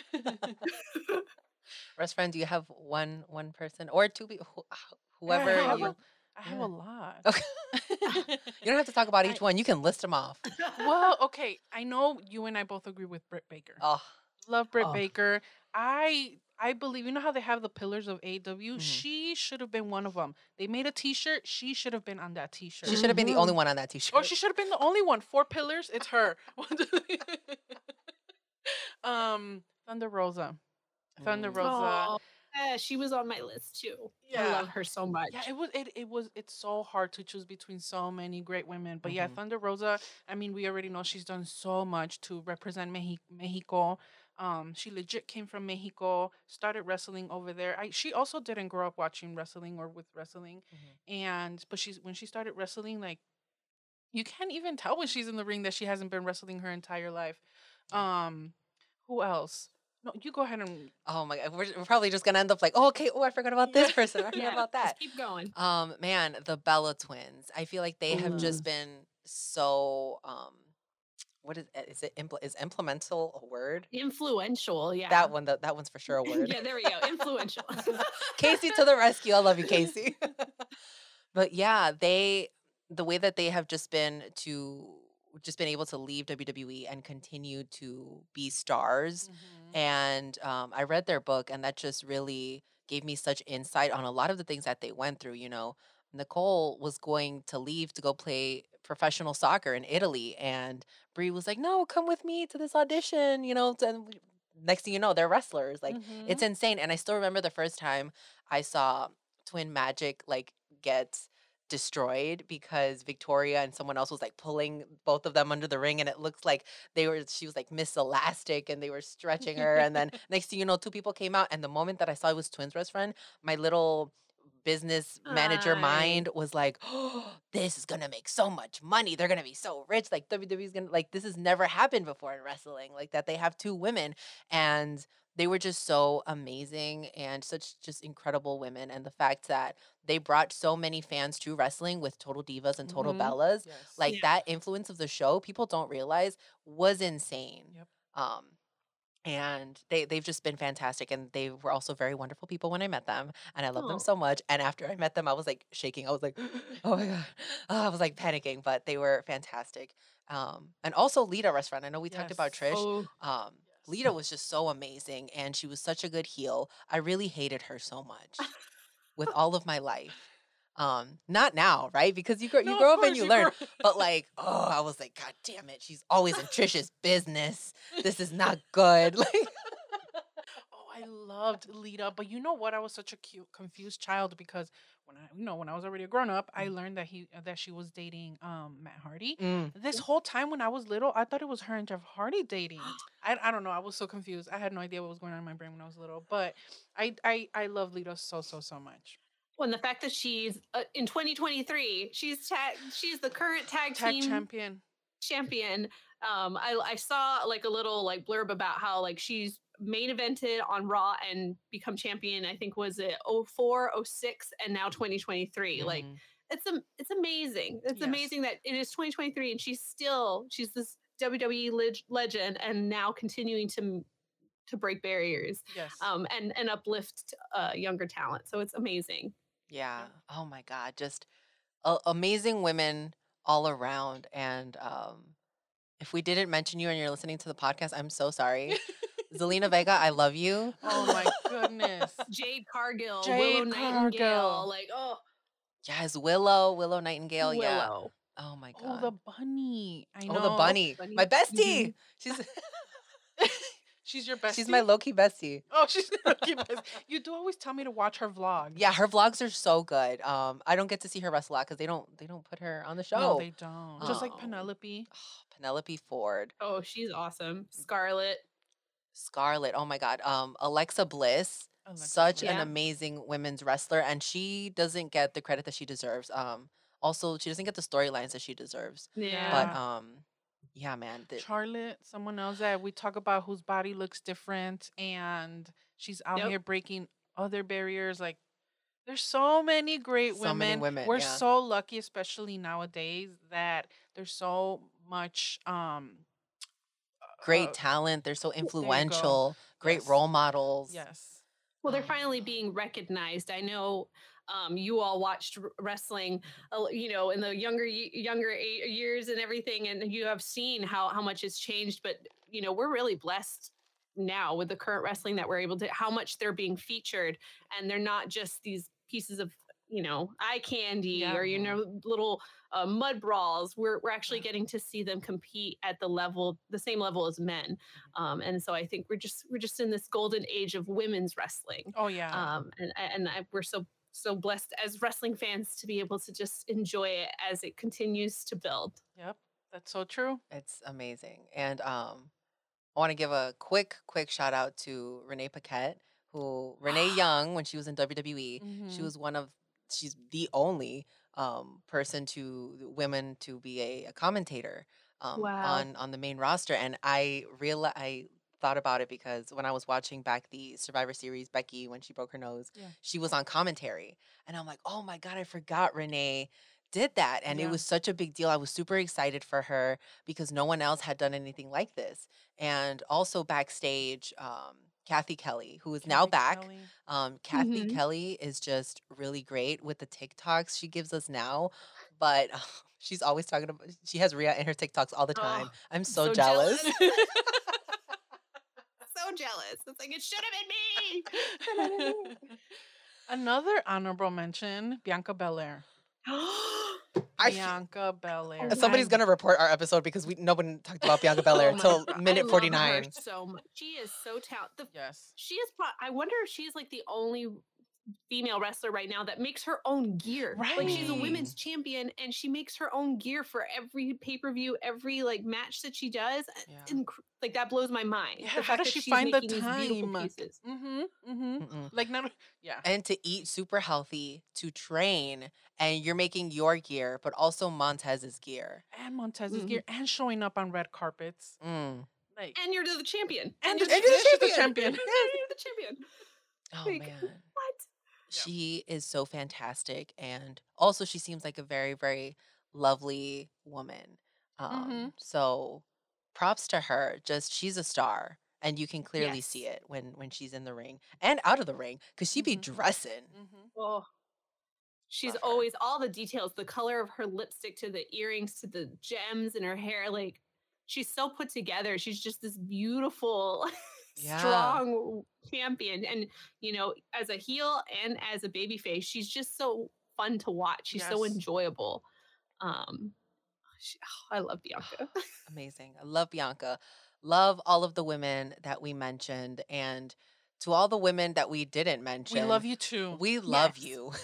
Best friend, do you have one one person or two people, who, Yeah, whoever I have, you? a, I have Yeah. a lot. Okay. You don't have to talk about each I- one. You can list them off. Well, okay. I know you and I both agree with Britt Baker. Oh, Love Britt Oh. Baker. I I believe, you know how they have the pillars of A E W? Mhm. She should have been one of them. They made a T-shirt. She should have been on that T-shirt. she should have been the Mhm. only one on that T-shirt. Or she should have been the only one. Four pillars. It's her. um, Thunder Rosa. Thunder Mm. Rosa. Oh, Yeah, she was on my list too. I Yeah. love her so much. Yeah, it was it it was it's so hard to choose between so many great women. But yeah, Mhm. Thunder Rosa, I mean, we already know she's done so much to represent Mehi- Mexico. Um, she legit came from Mexico, started wrestling over there. I she also didn't grow up watching wrestling or with wrestling. Mhm. And but she's when she started wrestling, like you can't even tell when she's in the ring that she hasn't been wrestling her entire life. Um, who else? No, you go ahead and Oh my god, we're, we're probably just gonna end up like, oh, okay, oh, I forgot about this yeah. person. I forgot Yeah, about that. just keep going. Um, man, the Bella twins. I feel like they have Ooh. just been so um what is is it impl- is implemental a word? Influential, yeah. That one that that one's for sure a word. Yeah, there we go. Influential. Casey to the rescue. I love you, Casey. But yeah, they the way that they have just been to just been able to leave W W E and continue to be stars. Mhm. And um, I read their book, and that just really gave me such insight on a lot of the things that they went through. You know, Nicole was going to leave to go play professional soccer in Italy, and Brie was like, "No, come with me to this audition." You know, and we- next thing you know, they're wrestlers. Like it's Mhm. insane. And I still remember the first time I saw Twin Magic like get destroyed because Victoria and someone else was like pulling both of them under the ring, and it looks like they were she was like Miss Elastic and they were stretching her, and then next thing you know two people came out, and the moment that I saw it was Twins best friend, my little business manager Hi. mind was like, oh, this is gonna make so much money, they're gonna be so rich, like W W E's gonna like this has never happened before in wrestling, like that they have two women, and they were just so amazing and such just incredible women, and the fact that they brought so many fans to wrestling with Total Divas and Total Mhm. Bellas. Yes. Like Yeah. that influence of the show, people don't realize was insane. Yep. Um, and they they've just been fantastic, and they were also very wonderful people when I met them, and I love them Oh. so much. And after I met them, I was like shaking. I was like, oh my god, oh, I was like panicking, but they were fantastic. Um, and also Lita Restaurant. I know we talked about Yes. Trish. Oh, Um, Yes. Lita was just so amazing, and she was such a good heel. I really hated her so much with all of my life. Um, not now, right? Because you grow you No, grow of up and course you you learn. grow. But like, oh, I was like, God damn it, she's always in Trisha's business. This is not good. Like, Oh, I loved Lita, but you know what? I was such a cute, confused child because when I, you know, when I was already a grown up, I learned that he that she was dating um Matt Hardy. mm, This whole time when I was little, I thought it was her and Jeff Hardy dating. I, I don't know. I was so confused. I had no idea what was going on in my brain when I was little. But I I I love Lita so so so much. well, and the fact that she's uh, in twenty twenty-three, she's tag, she's the current tag Tag team champion. champion. Um, I I saw like a little like blurb about how like she's main evented on Raw and become champion. I think was it oh four, oh six, and now twenty twenty-three. Like mhm. it's a it's amazing. It's Yes. amazing that it is twenty twenty-three and she's still she's this W W E leg- legend and now continuing to to break barriers Yes. um and and uplift uh younger talent. So it's amazing. Yeah. Oh my God, just a- amazing women all around. And um, if we didn't mention you and you're listening to the podcast, I'm so sorry. Zelina Vega, I love you. Oh my goodness. Jade Cargill, Jade Willow Nightingale, Cargill. like oh Yes, Willow, Willow Nightingale. Yeah. Willow. Oh my Oh, God. the bunny. I know. Oh, the bunny. bunny. My bestie. Mhm. She's She's your bestie. she's my low key bestie. Oh, she's your lucky bestie. You do always tell me to watch her vlog. Yeah, her vlogs are so good. Um, I don't get to see her wrestle a lot because they don't they don't put her on the show. No, they don't. Just like Oh. Penelope. Penelope Ford, Oh, she's awesome. Scarlett. Scarlett. Oh my God. Um, Alexa Bliss, Alexa such Bliss. an Yeah. amazing women's wrestler, and she doesn't get the credit that she deserves. Um, also she doesn't get the storylines that she deserves. Yeah. But Yeah. um, yeah, man. the- Charlotte, someone else that we talk about whose body looks different and she's out Yep. here breaking other barriers. Like, there's so many great So women. many women, We're yeah. so lucky, especially nowadays, that there's so much um great uh, talent. They're so you go. influential. Great Yes. role models. yes. Well, they're Um, finally being recognized. I know um, you all watched r- wrestling, uh, you know, in the younger ye- younger a- years and everything, and you have seen how how much it's changed. But you know, we're really blessed now with the current wrestling that we're able to how much they're being featured, and they're not just these pieces of you know, eye candy Yeah. or, you know, little uh, mud brawls. We're, we're actually getting to see them compete at the level, the same level as men. Um, and so I think we're just, we're just in this golden age of women's wrestling. Oh yeah. Um, and and I, we're so, so blessed as wrestling fans to be able to just enjoy it as it continues to build. Yep. That's so true. It's amazing. And um, I want to give a quick, quick shout out to Renee Paquette, who Renee Young, when she was in W W E, she Mhm. was one of, she's the only um, person to women to be a, a commentator um, Wow. on on the main roster. And I real I thought about it because when I was watching back the Survivor Series, Becky, when she broke her nose, Yeah. she was on commentary, and I'm like, oh my god, I forgot Renee did that, and it Yeah. was such a big deal. I was super excited for her because no one else had done anything like this. And also backstage, um, Kathy Kelly, who is now Kathy back. Kelly. Um, Kathy Mhm. Kelly is just really great with the TikToks she gives us now, but she's always talking about. She has Rhea in her TikToks all the Oh, time. I'm so, so jealous. jealous. So jealous. It's like, it should have been me. Another honorable mention, Bianca Belair. I- Bianca Belair. Oh, Somebody's I'm- gonna report our episode because we no one talked about Bianca Belair Oh my until God, I minute love forty her nine. so much. She is so talented. Yes. She is. Pro- I wonder if she's like the only female wrestler right now that makes her own gear. Like she's a Right. women's champion and she makes her own gear for every pay per view, every like match that she does. Yeah. Inc- like that blows my mind. Yeah, The how fact does that she she's find the making these beautiful time? pieces. Mm-hmm. Mm-hmm. Mm-mm. Like not yeah. And to eat super healthy, to train, and you're making your gear, but also Montez's gear. And Montez's Mhm. gear and showing up on red carpets. Mm. Like And you're the champion. And you're the- and the, you're the she's the champion. champion. You're the champion. Oh Like, man. what? She is so fantastic. And also she seems like a very, very lovely woman. Um, Mhm. so props to her. Just she's a star. And you can clearly Yes. see it when when she's in the ring and out of the ring. Cause she be Mhm. dressing. Mm-hmm. Oh, she's Love her. always all the details, the color of her lipstick to the earrings to the gems in her hair. Like she's so put together. She's just this beautiful, Yeah. strong champion. And you know, as a heel and as a baby face, she's just so fun to watch. She's so Yes. enjoyable. Um, she, oh, I love Bianca. Amazing. I love Bianca. Love all of the women that we mentioned. And to all the women that we didn't mention, We love you too. We love Yes. you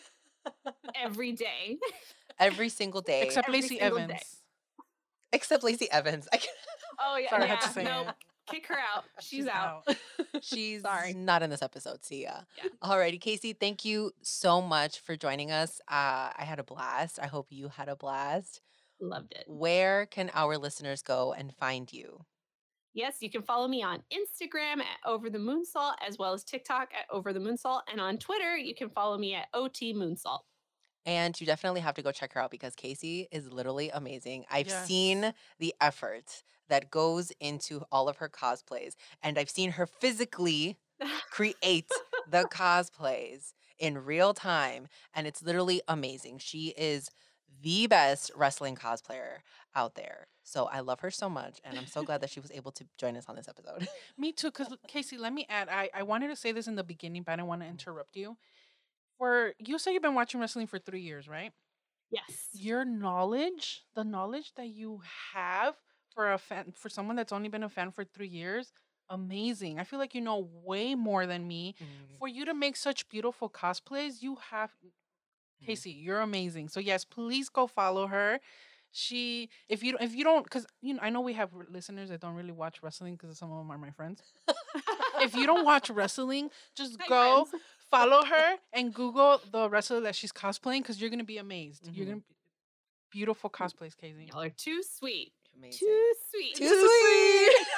Every day. every single day. Except every Lacey single Evans. day. except Lacey Evans. I can- Oh yeah, Sorry, I yeah. had to say nope. it. Kick her out. She's, out. She's Sorry. not in this episode. See ya. Yeah. Alrighty, Casey, thank you so much for joining us. Uh, I had a blast. I hope you had a blast. Loved it. Where can our listeners go and find you? Yes, you can follow me on Instagram at Over the Moonsalt, as well as TikTok at Over the Moonsalt, and on Twitter you can follow me at O T Moonsalt. And you definitely have to go check her out because Casey is literally amazing. I've Yes. seen the effort that goes into all of her cosplays, and I've seen her physically create the cosplays in real time, and it's literally amazing. She is the best wrestling cosplayer out there. So I love her so much, and I'm so glad that she was able to join us on this episode. Me too, because Casey, let me add. I, I wanted to say this in the beginning, but I didn't want to interrupt you. For you say you've been watching wrestling for three years, right? Yes. Your knowledge, the knowledge that you have for a fan, for someone that's only been a fan for three years, amazing. I feel like you know way more than me. For you to make such beautiful cosplays, you have Casey, you're amazing. So yes, please go follow her. She, if you if you don't, because you know, I know we have r- listeners that don't really watch wrestling because some of them are my friends. If you don't watch wrestling, just Hi, go friends. follow her and Google the wrestler that she's cosplaying because you're gonna be amazed. You're Mhm. gonna be beautiful cosplays, Casey. Y'all are too sweet. Amazing. Too sweet. Too sweet.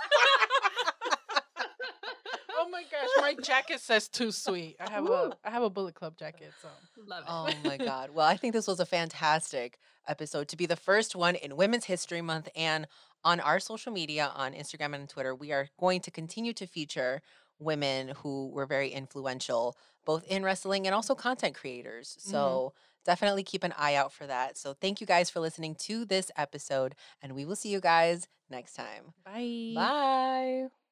Oh my gosh, my jacket says too sweet. I have a I have a Bullet Club jacket, so Love it. Oh my God. Well, I think this was a fantastic episode to be the first one in Women's History Month. And on our social media, on Instagram and Twitter, we are going to continue to feature women who were very influential, both in wrestling and also content creators. So definitely keep an eye out for that. So thank you guys for listening to this episode, and we will see you guys next time. bye. Bye.